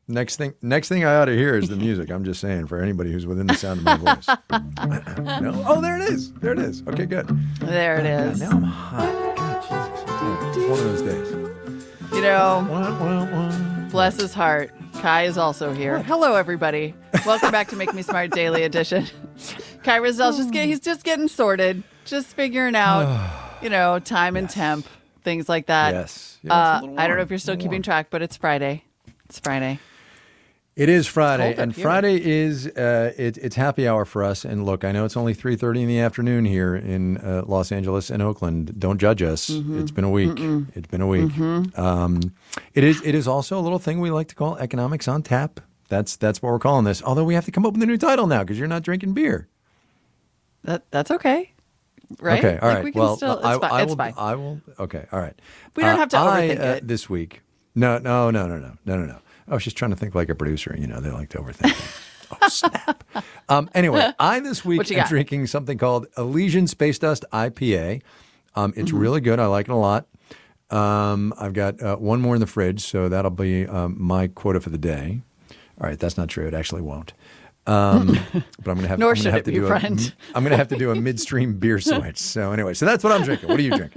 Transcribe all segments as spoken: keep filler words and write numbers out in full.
Next thing, next thing I ought to hear is the music. I'm just saying for anybody who's within the sound of my voice. No? Oh, there it is. There it is. Okay, good. There it oh, is. God, now I'm hot. God, Jesus. It's one of those days. You know, Wah, wah, wah. bless his heart. Kai is also here. Hello, everybody. Welcome back to Make Me Smart Daily Edition. Kai Rizzel's just get, he's just getting sorted, just figuring out, you know, time and Yes. temp, things like that. Yes. Yeah, uh, it's a little I don't know warm. if you're still A little keeping warm. track, but it's Friday. It's Friday. It is Friday, cold up and here. Friday is uh, it, it's happy hour for us. And look, I know it's only three thirty in the afternoon here in uh, Los Angeles and Oakland. Don't judge us. Mm-hmm. It's been a week. Mm-mm. It's been a week. Mm-hmm. Um, it is. It is also a little thing we like to call economics on tap. That's that's what we're calling this. Although we have to come up with a new title now because you're not drinking beer. That that's okay, right? Okay, all Like, right. We can well, still, it's I, fine. I it's will. fine. I will. Okay, all right. We don't Uh, have to I, overthink uh, it. this week. No, no, no, no, no, no, no, no. I was just trying to think like a producer. You know, they like to overthink things. Oh, snap. Um, anyway, I this week What you am got? drinking something called Elysian Space Dust I P A. Um, it's Mm-hmm. really good. I like it a lot. Um, I've got uh, one more in the fridge, so that'll be um, my quota for the day. All right, that's not true. It actually won't. Um, but I'm going to have. Nor I'm gonna should have it to be, do friend. A, I'm going to have to do a midstream beer switch. So anyway, so that's what I'm drinking. What do you drink?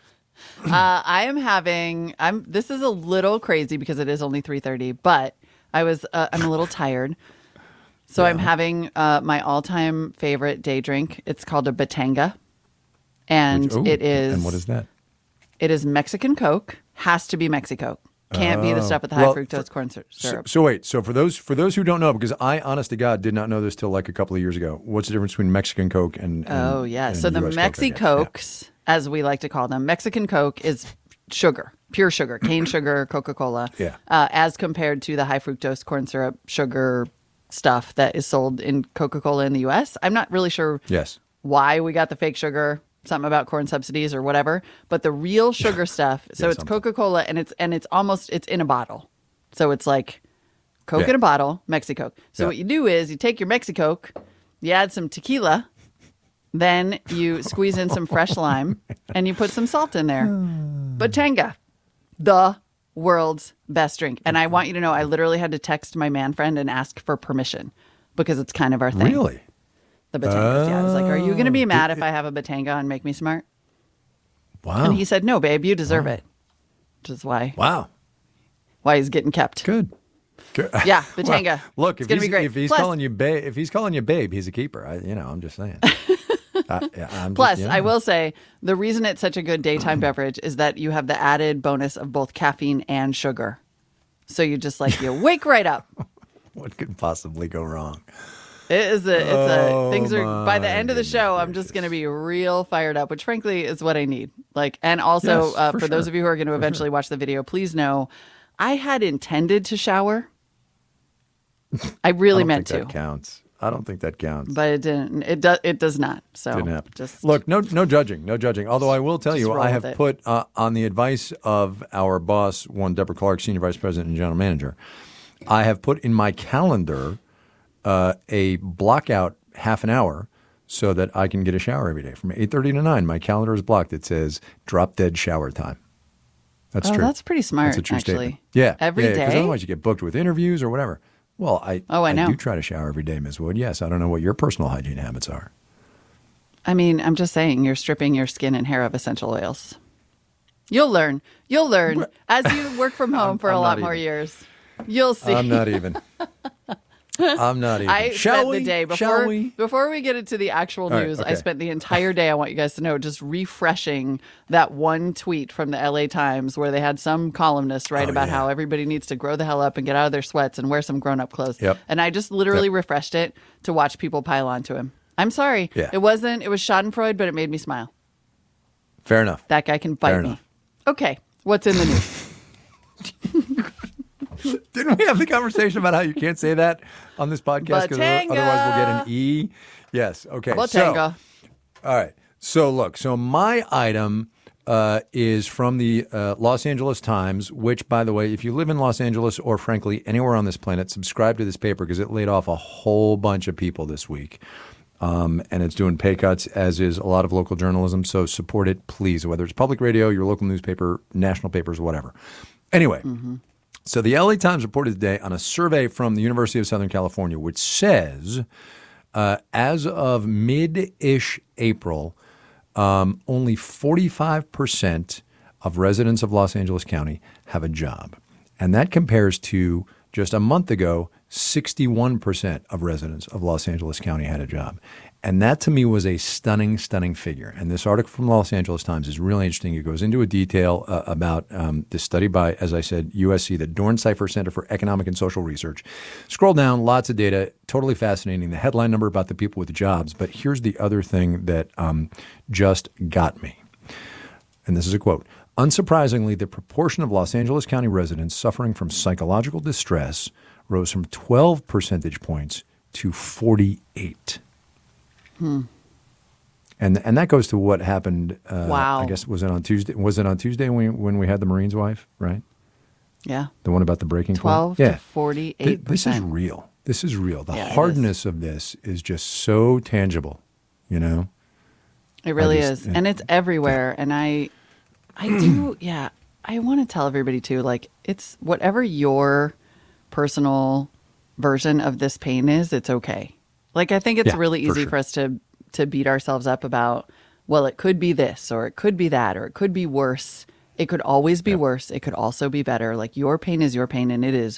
Uh, I am having. I'm. This is a little crazy because it is only three thirty, but I was. Uh, I'm a little tired, so I'm having uh, my all-time favorite day drink. It's called a Batanga, and Which- ooh, it is. And what is that? It is Mexican Coke. Has to be Mexico. Can't be the stuff with the high Well, fructose for- corn syrup. So, so wait, so for those for those who don't know, because I, honest to God, did not know this till like a couple of years ago. What's the difference between Mexican Coke and? and Oh yeah. and So the U S Coke, I Mexi guess? Cokes, as we like to call them, Mexican Coke is sugar, pure sugar, cane sugar, Coca-Cola. Yeah. Uh, as compared to the high fructose corn syrup sugar stuff that is sold in Coca-Cola in the U S. I'm not really sure Yeah. Yes. why we got the fake sugar, something about corn subsidies or whatever, but the real sugar stuff. So Yeah, it's something. Coca-Cola and it's and it's almost it's in a bottle. So it's like Coke Yeah. in a bottle, Mexicoke. So Yeah. what you do is you take your Mexicoke, you add some tequila, then you squeeze in some fresh lime, and you put some salt in there. Batanga, the world's best drink. And I want you to know, I literally had to text my man friend and ask for permission because it's kind of our thing. Really? The Batangas. Yeah, I was like, "Are you going to be mad Did- if I have a Batanga on Make Me Smart?" Wow. And he said, "No, babe, you deserve it." Which is why Wow. why he's getting kept. Good. Good. Yeah, Batanga. Well, look, It's if gonna he's, be great. if he's Plus- calling you babe, if he's calling you babe, he's a keeper. I, you know, I'm just saying. I, yeah, I'm Plus, just, you I know. will say the reason it's such a good daytime beverage is that you have the added bonus of both caffeine and sugar. So you just like you wake right up. What could possibly go wrong? It is a it's Oh, a things are by the my end of the goodness show I'm just going to be real fired up, which frankly is what I need. Like and also Yes, uh, for for, those sure. of you who are going to eventually watch the video, please know I had intended to shower. I really I don't meant think to. That counts. I don't think that counts. But it didn't. It does. It does not. So Didn't happen. just Look, no, no judging, no judging. Although I will tell Just you, roll I with have it. put uh, on the advice of our boss, one Deborah Clark, senior vice president and general manager. I have put in my calendar uh, a block out half an hour so that I can get a shower every day from eight thirty to nine. My calendar is blocked. It says drop dead shower time. That's oh, true. that's pretty smart. That's a true actually. statement. Yeah, Every yeah, Because day? otherwise you get booked with interviews or whatever. Well, I Oh, I know. do try to shower every day, Miz Wood. Yes, I don't know what your personal hygiene habits are. I mean, I'm just saying, you're stripping your skin and hair of essential oils. You'll learn. You'll learn as you work from home for I'm a not lot more even. years. You'll see. I'm not even. I'm not even. I Shall spent we? the day Shall before we? before we get into the actual right, news. I okay. spent the entire day. I want you guys to know, just refreshing that one tweet from the L A Times where they had some columnist write Oh, about yeah. how everybody needs to grow the hell up and get out of their sweats and wear some grown up clothes. Yep. And I just literally Yep. refreshed it to watch people pile onto him. I'm sorry. Yeah. It wasn't. It was Schadenfreude, but it made me smile. Fair enough. That guy can bite Fair me. enough. Okay, what's in the news? Didn't we have the conversation about how you can't say that on this podcast because Batanga. otherwise we'll get an E? Yes. Okay. Batanga. So, all right. So look. So my item uh, is from the uh, Los Angeles Times, which, by the way, if you live in Los Angeles or frankly anywhere on this planet, subscribe to this paper because it laid off a whole bunch of people this week. Um, and it's doing pay cuts, as is a lot of local journalism. So support it, please, whether it's public radio, your local newspaper, national papers, whatever. Anyway, So the L A Times reported today on a survey from the University of Southern California, which says uh, as of mid-ish April, um, only forty-five percent of residents of Los Angeles County have a job. And that compares to just a month ago, sixty-one percent of residents of Los Angeles County had a job. And that to me was a stunning, stunning figure. And this article from Los Angeles Times is really interesting. It goes into a detail uh, about um, this study by, as I said, U S C, the Dornsifer Center for Economic and Social Research. Scroll down, lots of data, totally fascinating. The headline number about the people with jobs. But here's the other thing that um, just got me. And this is a quote. Unsurprisingly, the proportion of Los Angeles County residents suffering from psychological distress rose from twelve percentage points to forty-eight. Hmm. And and that goes to what happened. Uh, wow. I guess was it on Tuesday? Was it on Tuesday when we, when we had the Marine's wife? Right. Yeah. The one about the breaking twelve point? to yeah. forty-eight percent. This is real. This is real. The yeah, hardness of this is just so tangible. You know. It really just, is, yeah. and it's everywhere. And I, I do. Yeah. I want to tell everybody too. Like it's whatever your personal version of this pain is. It's okay. Like, I think it's Yeah, really for easy sure. for us to to beat ourselves up about, well, it could be this or it could be that or it could be worse. It could always be Yeah. worse. It could also be better. Like, your pain is your pain, and it is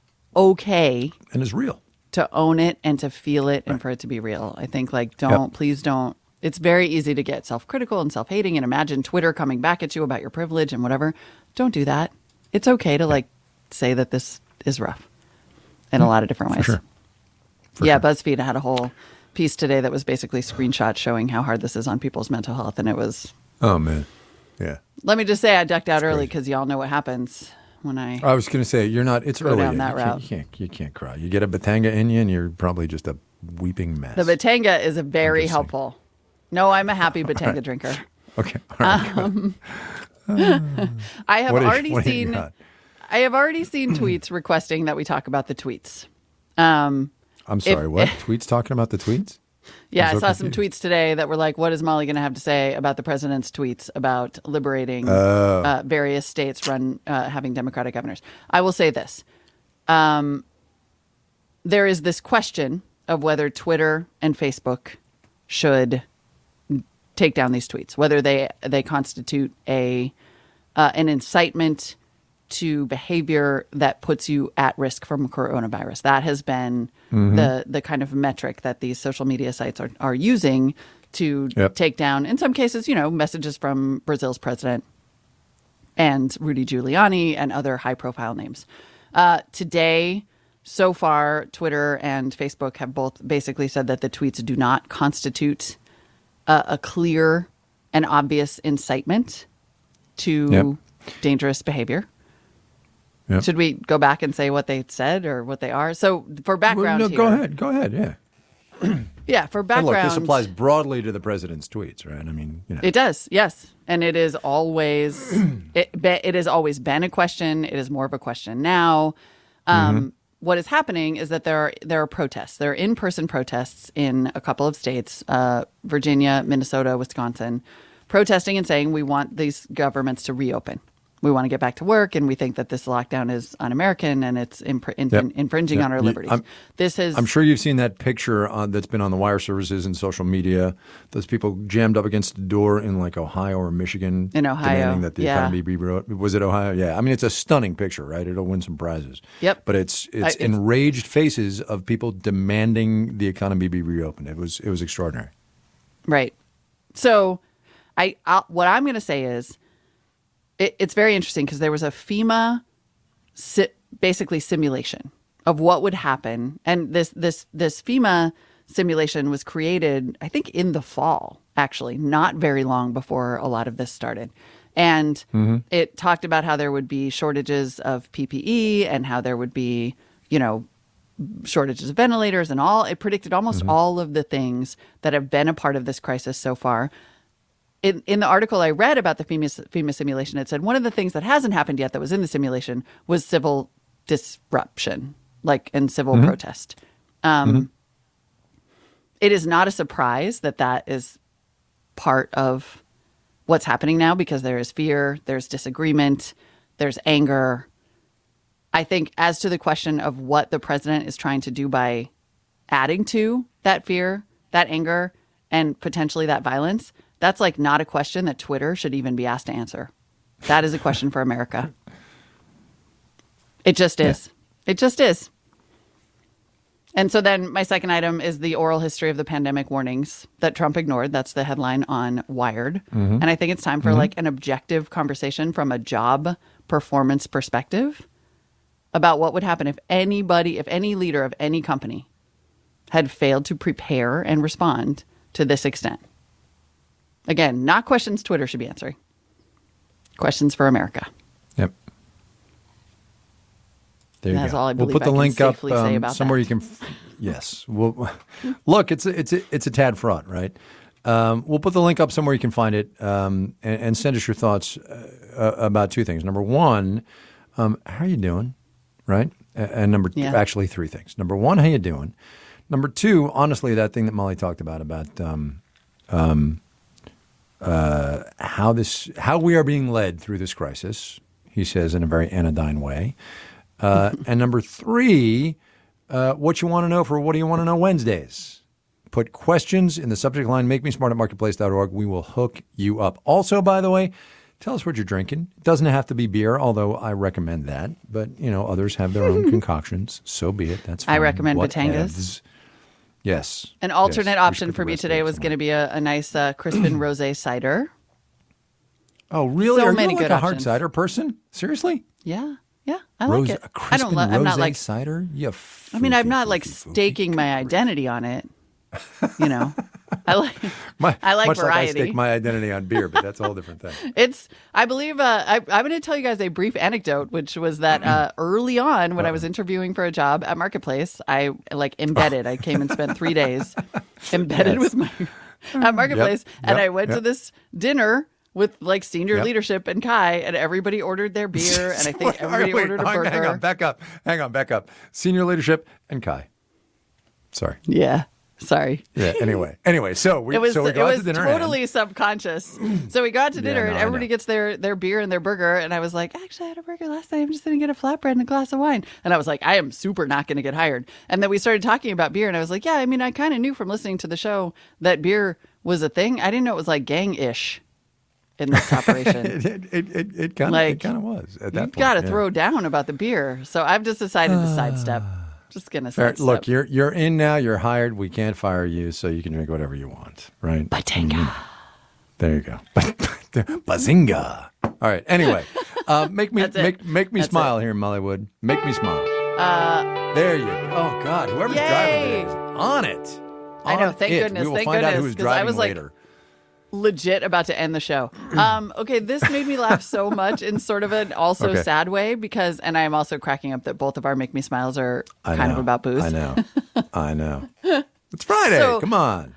okay And it's real. to own it and to feel it and for it to be real. I think, like, don't, please don't. It's very easy to get self-critical and self-hating and imagine Twitter coming back at you about your privilege and whatever. Don't do that. It's okay to, like, say that this is rough in a lot of different ways. For sure. For yeah, sure. BuzzFeed had a whole piece today that was basically screenshots showing how hard this is on people's mental health. And it was, Oh, man. Yeah. let me just say, I ducked out It's early crazy. because y'all know what happens when I, I was going to say, you're not, it's Go early. down yet. that you route. Can't, you, can't, you can't cry. You get a Batanga in you and you're probably just a weeping mess. the Batanga is a very I'm just saying. helpful. No, I'm a happy Batanga drinker. Okay. All right. Um, I have What do you- already what do you seen, got? I have already seen tweets requesting that we talk about the tweets. Um, I'm sorry, what? Tweets talking about the tweets? Yeah, I'm I so saw some confused. tweets today that were like, what is Molly going to have to say about the president's tweets about liberating Oh. uh, various states run uh, having Democratic governors? I will say this. Um, there is this question of whether Twitter and Facebook should take down these tweets, whether they, they constitute a uh, an incitement to behavior that puts you at risk from coronavirus. That has been Mm-hmm. the the kind of metric that these social media sites are, are using to Yep. take down, in some cases, you know, messages from Brazil's president and Rudy Giuliani and other high profile names. Uh, today, so far, Twitter and Facebook have both basically said that the tweets do not constitute a, a clear and obvious incitement to Yep. dangerous behavior. Yep. Should we go back and say what they said or what they are? So for Well, background no, here, go ahead. Go ahead. Yeah. yeah, for And background, look, this applies broadly to the president's tweets, right? I mean, you know. it does, yes, and it is always it. be- It has always been a question. It is more of a question now. Um, Mm-hmm. What is happening is that there are there are protests. There are in person protests in a couple of states, uh, Virginia, Minnesota, Wisconsin, protesting and saying we want these governments to reopen. We want to get back to work, and we think that this lockdown is un-American and it's impr- in- Yep. infringing Yep. on our You- liberties. I'm- this is I'm sure you've seen that picture on, that's been on the wire services and social media. Those people jammed up against the door in like Ohio or Michigan. In Ohio, demanding that the yeah. economy be re- Was it Ohio? Yeah. I mean, it's a stunning picture, right? It'll win some prizes. Yep. But it's it's, I- it's- enraged faces of people demanding the economy be reopened. It was it was extraordinary. Right. So, I I'll, what I'm going to say is, it, it's very interesting because there was a FEMA, si- basically simulation of what would happen, and this this this FEMA simulation was created, I think, in the fall. Actually, not very long before a lot of this started, and it talked about how there would be shortages of P P E and how there would be, you know, shortages of ventilators and all. It predicted almost all of the things that have been a part of this crisis so far. In, in the article I read about the FEMA, FEMA simulation, it said one of the things that hasn't happened yet that was in the simulation was civil disruption, like and civil protest. Um, It is not a surprise that that is part of what's happening now because there is fear, there's disagreement, there's anger. I think as to the question of what the president is trying to do by adding to that fear, that anger, and potentially that violence, that's like not a question that Twitter should even be asked to answer. That is a question for America. It just is. Yeah. It just is. And so then my second item is the oral history of the pandemic warnings that Trump ignored. That's the headline on Wired. Mm-hmm. And I think it's time for mm-hmm. like an objective conversation from a job performance perspective about what would happen if anybody, if any leader of any company had failed to prepare and respond to this extent. Again, not questions Twitter should be answering. Questions for America. Yep. There you That's go. all I we'll believe put the I can link up safely say um, about somewhere that. you can. F- yes. We'll, look, it's a, it's a, it's a tad fraught, right? Um, we'll put the link up somewhere you can find it, um, and, and send us your thoughts uh, about two things. Number one, um, how are you doing, right? And, and number Yeah. two, actually three things. Number one, how you doing? Number two, honestly, that thing that Molly talked about about um, um, uh, how this how we are being led through this crisis. He says in a very anodyne way. Uh, and number three, uh, what you want to know for What Do You Want to Know Wednesdays. Put questions in the subject line, make me smart at marketplace dot org. We will hook you up. Also, by the way, tell us what you're drinking. It doesn't have to be beer, although I recommend that. But, you know, others have their own concoctions. So be it. That's fine. I recommend What Batangas. evs? Yes. An alternate yes. option for me today was going to be a, a nice uh, Crispin Rosé cider. Oh, really? So Are many you like good a hard options. cider person? Seriously? Yeah. Yeah. I Rose, like it. A I Crispin don't. Lo- I'm not rosé like. cider? You I mean, I'm foofy, not like foofy, foofy. staking my identity on it. You know, I like. My, I like much variety. like I stake my identity on beer, but that's a whole different thing. It's, I believe, uh, I, I'm going to tell you guys a brief anecdote, which was that uh, early on when I was interviewing for a job at Marketplace, I like embedded. I came and spent three days embedded Yes. with my at Marketplace, Yep, and yep, I went yep. to this dinner with like senior Yep. leadership and Kai, and everybody ordered their beer, and I think Wait, everybody wait, ordered a hang, burger. hang on, back up. Hang on, back up. Senior leadership and Kai. Sorry. Yeah, sorry. Yeah. Anyway. Anyway. So we It was so we it go out was to dinner. totally subconscious. So we got to dinner Yeah, and no, I everybody know. gets their their beer and their burger, and I was like, actually, I had a burger last night. I'm just gonna get a flatbread and a glass of wine. And I was like, I am super not gonna get hired. And then we started talking about beer, and I was like, yeah, I mean, I kind of knew from listening to the show that beer was a thing. I didn't know it was like gang-ish in this operation. it it it, it, it kind of Like, it kind of was at that You've point. got to yeah. throw down about the beer. So I've just decided to sidestep. Just gonna Fair. sidestep. Look, you're you're in now. You're hired. We can't fire you, so you can drink whatever you want, right? Bazinga. There you go. Bazinga. All right. Anyway, uh, make me That's it. make make me That's smile here in Mollywood. Make me smile. Uh, There you go. Oh God, whoever's Yay. driving today is on it. I know, On thank it. goodness, We will thank find out goodness, who's 'cause I driving was like- later. legit about to end the show. Um, okay, this made me laugh so much in sort of an also Okay. sad way because, and I am also cracking up that both of our Make Me Smiles are I kind know. of about booze. I know. I know. It's Friday. So- Come on.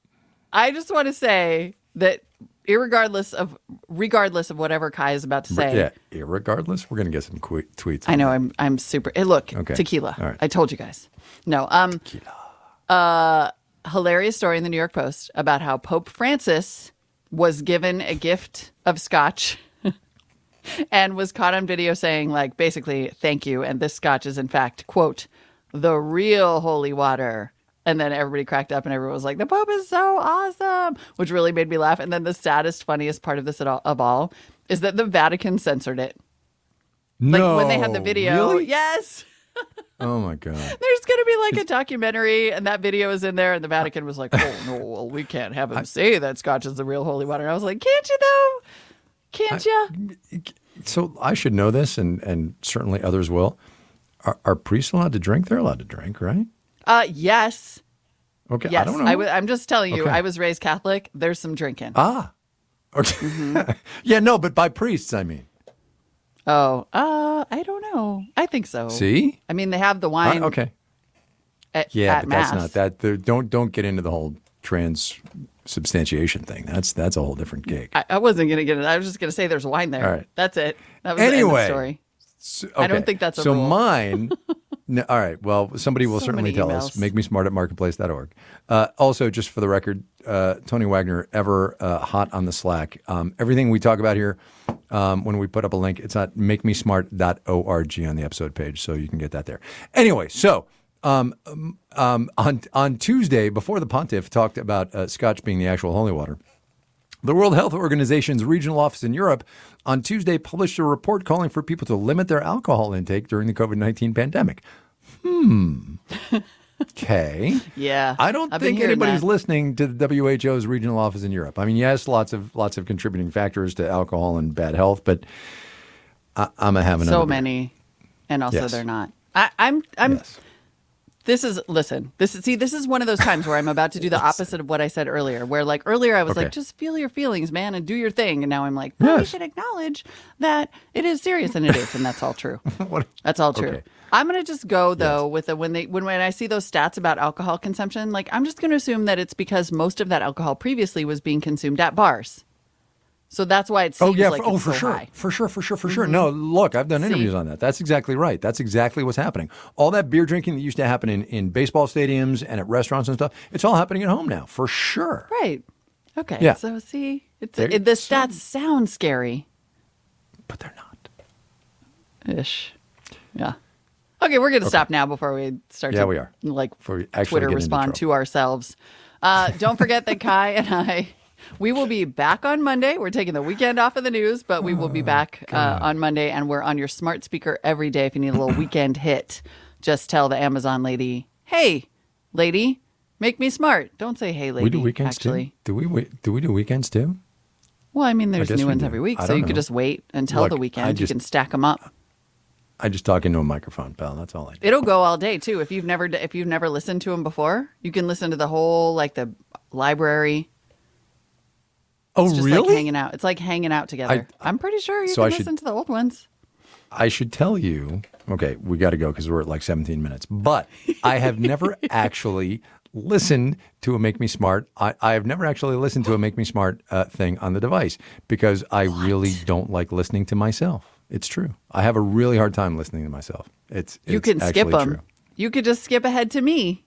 I just want to say that irregardless of, regardless of whatever Kai is about to say, Yeah. Irregardless, we're gonna get some que- tweets. I know I'm I'm super. Hey, look, Okay. tequila. All right. I told you guys. No, um, Tequila. uh, hilarious story in the New York Post about how Pope Francis was given a gift of scotch and was caught on video saying, like, basically, thank you. And this scotch is, in fact, quote, the real holy water. And then everybody cracked up and everyone was like, the Pope is so awesome, which really made me laugh. And then the saddest, funniest part of this at all, of all is that the Vatican censored it. Like No, when they had the video. Really? Yes. Oh my God. There's going to be like a documentary, and that video is in there, and the Vatican was like, oh, no, well, we can't have him say that scotch is the real holy water. And I was like, can't you, though? Can't you? So I should know this, and, and certainly others will. Are, are priests allowed to drink? They're allowed to drink, right? Uh, yes. Okay. Yes. I don't know. I w- I'm just telling you, Okay. I was raised Catholic. There's some drinking. ah. Okay. Mm-hmm. yeah, no, but by priests, I mean. Oh, uh, I don't know. I think so. See? I mean, they have the Uh, wine okay. at, Yeah, at but Mass. that's not that. the- Don't don't get into the whole transubstantiation thing. That's that's a whole different gig. I, I wasn't going to get it. I was just going to say there's wine there. All right. That's it. That was the end of Anyway. the story. So, I don't okay. think that's a so rule. mine. No, all right. Well, somebody will So certainly many tell us. emails. Make me smart at marketplace dot org. Uh, also, just for the record, uh, Tony Wagner, ever uh, hot on the Slack. Um, everything we talk about here, um, when we put up a link. It's at make me smart dot org on the episode page, so you can get that there. Anyway, so um, um, on on Tuesday, before the pontiff talked about uh, Scotch being the actual holy water, the World Health Organization's regional office in Europe on Tuesday published a report calling for people to limit their alcohol intake during the COVID nineteen pandemic. Hmm. Okay. Yeah. I don't I've been think hearing anybody's that. listening to the W H O's regional office in Europe. I mean, yes, lots of lots of contributing factors to alcohol and bad health, but I, I'm a having So many, and also Yes. they're not. I, I'm. I'm. Yes. This is listen. This is see. This is one of those times where I'm about to do the opposite of what I said earlier. Where like earlier I was Okay. like, just feel your feelings, man, and do your thing. And now I'm like, no, we Yes. should acknowledge that it is serious, and it is, and that's all true. What- That's all true. Okay. I'm gonna just go though with the when they when when I see those stats about alcohol consumption, like I'm just gonna assume that it's because most of that alcohol previously was being consumed at bars. So that's why it seems Oh yeah, like for, oh it's for so sure, high. for sure, for sure, for sure. No, look, I've done See? interviews on that. That's exactly right. That's exactly what's happening. All that beer drinking that used to happen in, in baseball stadiums and at restaurants and stuff, it's all happening at home now, for sure. Right. Okay. Yeah. So see, it's There- it, the stats sound scary. But they're not. Ish. Yeah. Okay, we're gonna stop now before we start. Yeah, to, we are. Like Before we actually Twitter get into respond trouble. to ourselves. Uh, don't forget that Kai and I, we will be back on Monday. We're taking the weekend off of the news, but we will be back uh, on Monday, and we're on your smart speaker every day. If you need a little weekend hit, just tell the Amazon lady, "Hey, lady, make me smart." Don't say "Hey, lady." We do weekends actually. too. Do we? we- Do we do weekends too? Well, I mean, there's guess new we ones do. every week, I so don't you could know. just wait until Look, the I weekend. just- You can stack them up. I just talk into a microphone, pal. That's all I do. It'll go all day too. If you've never if you've never listened to them before, you can listen to the whole like the library. Oh, It's just really? like hanging out. It's like hanging out together. I- I'm pretty sure you So can I should- listen to the old ones. I should tell you, okay, we got to go because we're at like seventeen minutes. But I have never actually listened to a Make Me Smart. I, I have never actually listened to a Make Me Smart uh, thing on the device because I really don't like listening to myself. It's true. I have a really hard time listening to myself. It's, You it's can skip actually them. true. You could just skip ahead to me.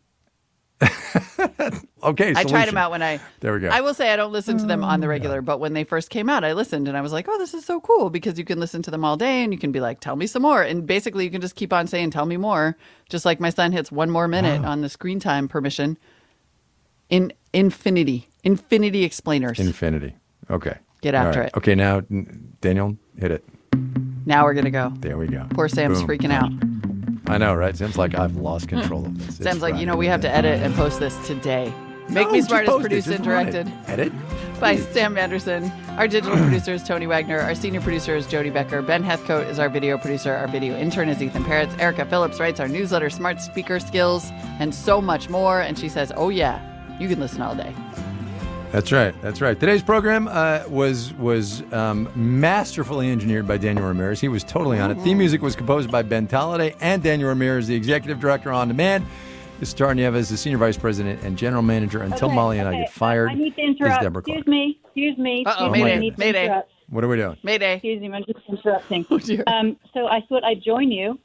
Okay, I tried solution. them out when I. There we go. I will say I don't listen to them on the regular, but when they first came out, I listened and I was like, "Oh, this is so cool!" Because you can listen to them all day and you can be like, "Tell me some more," and basically you can just keep on saying, "Tell me more." Just like my son hits one more minute on the screen time permission. In infinity, infinity explainers. Infinity. Okay. Get All after right. it. Okay, now, Daniel, hit it. Now we're gonna go. There we go. Poor Sam's Boom. freaking out. I know, right? Seems like I've lost control of this. It's Sam's like, you know, Friday we have to night. edit and post this today. Make No, Me just Smart is post it. produced Just and run it. directed Edit? by Sam Anderson. Our digital producer is Tony Wagner. Our senior producer is Jody Becker. Ben Heathcote is our video producer. Our video intern is Ethan Peretz. Erica Phillips writes our newsletter, Smart Speaker Skills, and so much more. And she says, oh, yeah, you can listen all day. That's right. That's right. Today's program uh, was was um, masterfully engineered by Daniel Ramirez. He was totally on it. Theme music was composed by Ben Talladay and Daniel Ramirez, the executive director on demand. This is Tara Nieves, the senior vice president and general manager. Until Okay, Molly and I okay. get fired, I need to is interrupt. Deborah Excuse Clark. me. Excuse me. Uh-oh, Excuse me. I Mayday, need to Mayday. interrupt. What are we doing? Mayday. Excuse me. I'm just interrupting. Oh, dear. Um, so I thought I'd join you.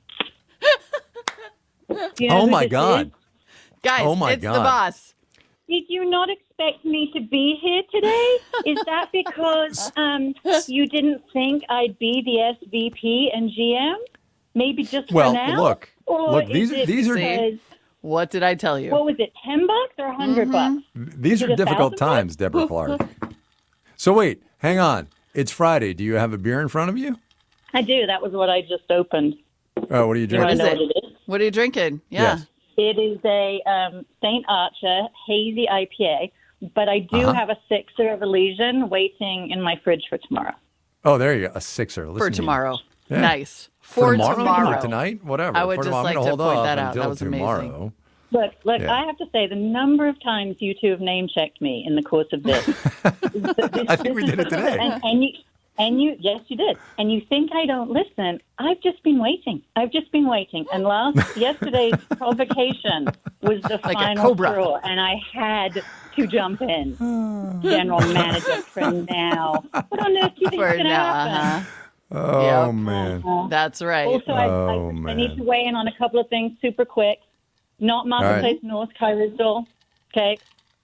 Do you know Oh, who my this God. is? Guys, Oh, my it's the God. boss. Did you not expect me to be here today? Is that because um, you didn't think I'd be the S V P and G M? Maybe just Well, for now? look, Or look, these- is it these are- because, What did I tell you? what was it, ten bucks or a hundred Mm-hmm. bucks? These Is are it a difficult thousand times, Deborah Clark. So wait, hang on. It's Friday. Do you have a beer in front of you? I do. That was what I just opened. Oh, what are you Do you drinking? want to is know it? what it is? What are you drinking? Yeah. Yes. It is a um, Saint Archer hazy I P A, but I do Uh-huh. have a sixer of Elysian waiting in my fridge for tomorrow. Oh, there you go. A sixer. Listen For to you. tomorrow. Yeah. Nice. For, For, tomorrow, tomorrow. For tonight, whatever. I would For just tomorrow. I'm like gonna to hold point off that out. until That was amazing. tomorrow. Look, look, Yeah. I have to say the number of times you two have name checked me in the course of this. I think we did it today. And, and you, and you, yes, you did. And you think I don't listen? I've just been waiting. I've just been waiting. And last yesterday's provocation was the Like a final cobra. straw, and I had to jump in. General manager for now. What on earth do you think For is going to now, happen? uh-huh. Oh, Yep. man. That's right. Also, I, Oh, I, I man. need to weigh in on a couple of things super quick. Not Marketplace North, Kai Rizdal, okay?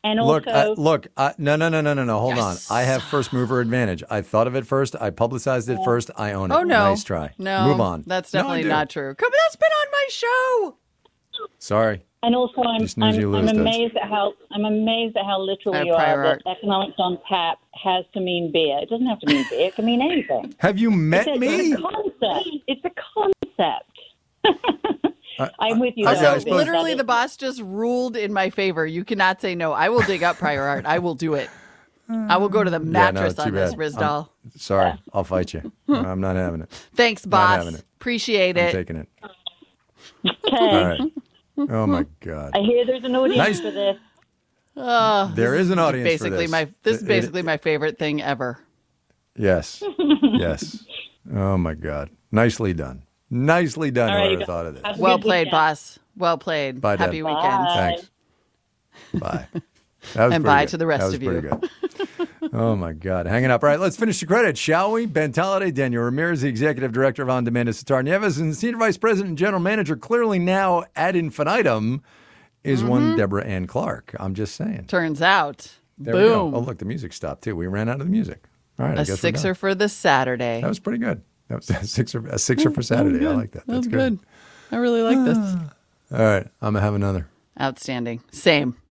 And Look, also, uh, look, uh, no, no, no, no, no, no. Hold Yes. on. I have first mover advantage. I thought of it first. I publicized it first. I own it. Oh, no. Nice try. No. Move on. That's No, I definitely do. not true. Come on, that's been on my show. Sorry. and also, I'm You snooze, I'm, you I'm lose, Dutch. amazed at how I'm amazed at how literal I have you are. prior art. That economics on tap has to mean beer. It doesn't have to mean beer. It can mean anything. Have you met It's a, me? it's a concept. It's a concept. I'm with you. I- I though, suppose- Vic. Literally, That the is- boss just ruled in my favor. You cannot say no. I will dig up prior art. I will do it. I will go to the Yeah, no, mattress too on this, bad. Rizdal. I'm- Sorry. I'll fight you. I'm not having it. Thanks, Not boss. having it. Appreciate I'm it. taking it. Okay. All right. Oh, my God. I hear there's an audience Nice. for this. Oh, There is an audience for basically this. my this is It- basically my favorite thing ever. Yes. Yes. Oh, my God. Nicely done. Nicely done. All right, Whoever you thought of this. Have a Well good played, weekend. boss. Well played. Bye, Deb. Happy Bye. weekend. Thanks. Bye. That was And pretty bye good. to the rest That was of you. pretty good. Oh, my God. Hanging up. All right, let's finish the credits, shall we? Ben Talladay, Daniel Ramirez, the Executive Director of On Demand, is Sitar Nieves, and Senior Vice President and General Manager, clearly now ad infinitum, is Mm-hmm. one Deborah Ann Clark. I'm just saying. Turns out, There we go. boom, Oh, look, the music stopped, too. We ran out of the music. All right, I a guess we're sixer done. for the Saturday. That was pretty good. That was a sixer, a sixer for Saturday. I like that. That That's was good. I really like this. All right, I'm going to have another. Outstanding. Same.